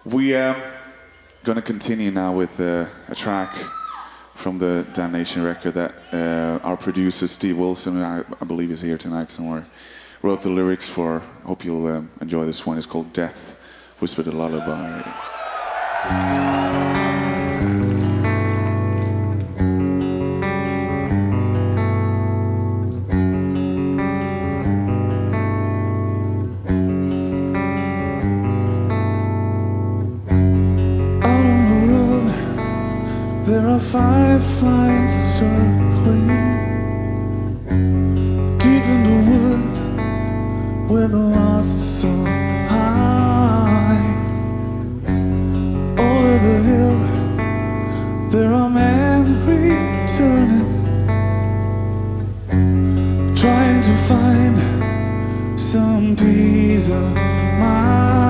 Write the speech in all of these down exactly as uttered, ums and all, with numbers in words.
We are going to continue now with uh, a track from the Damnation record that uh, our producer Steve Wilson, I, I believe is here tonight somewhere, wrote the lyrics for. Hope you'll um, enjoy this one. It's called Death Whispered a Lullaby. There are fireflies circling deep in the wood where the lost soul hide. Over the hill there are men returning, trying to find some peace of mind.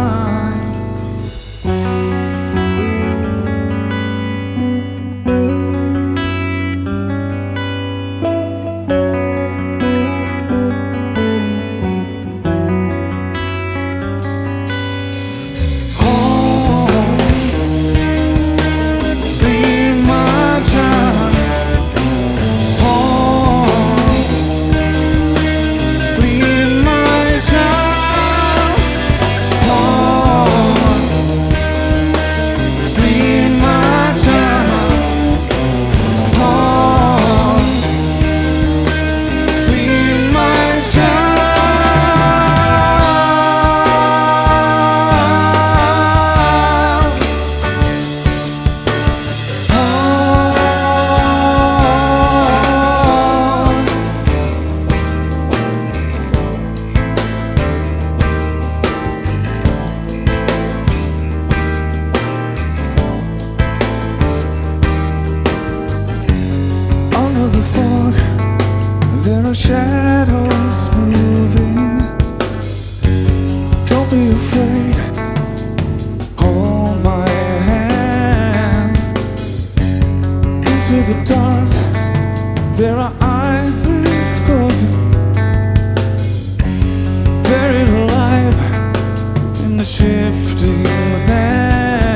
There are shadows moving. Don't be afraid. Hold my hand. Into the dark, there are eyelids closing, buried alive in the shifting sand.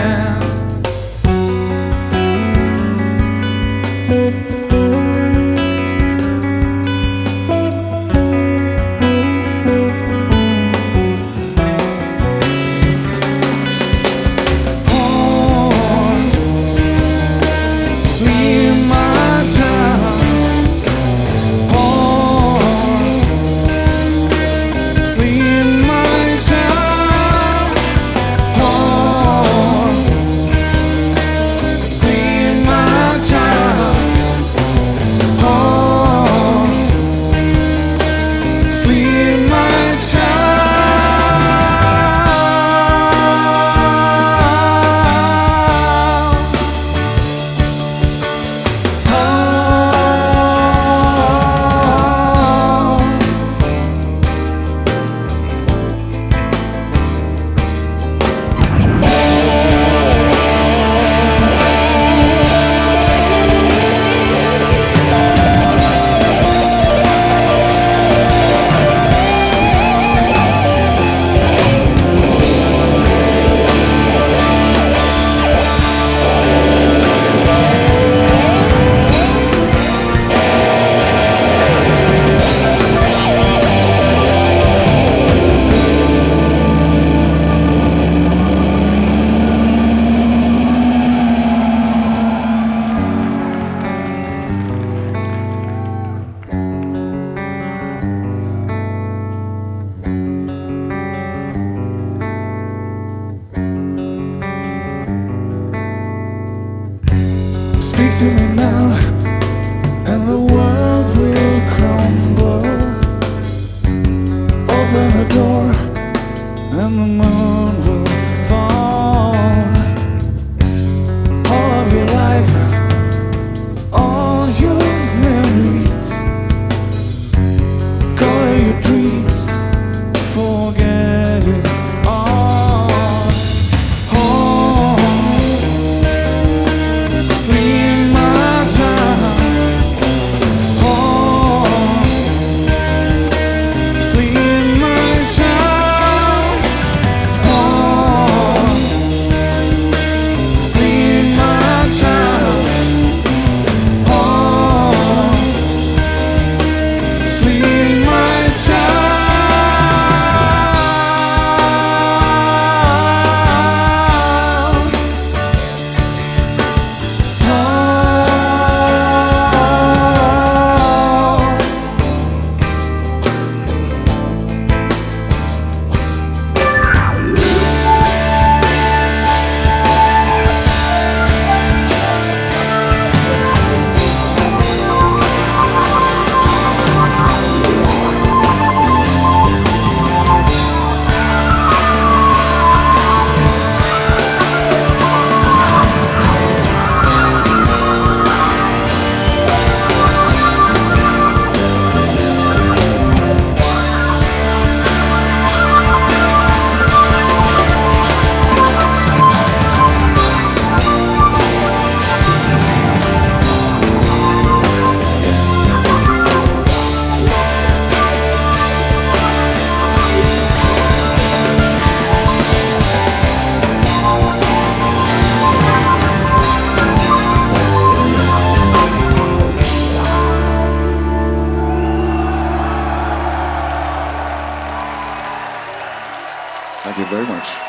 Speak to me now, and the world will crumble. Open the door, and the moon will fall. All of your life, all your memories, color your dreams, forget it all. Oh, sleep my Thank you very much.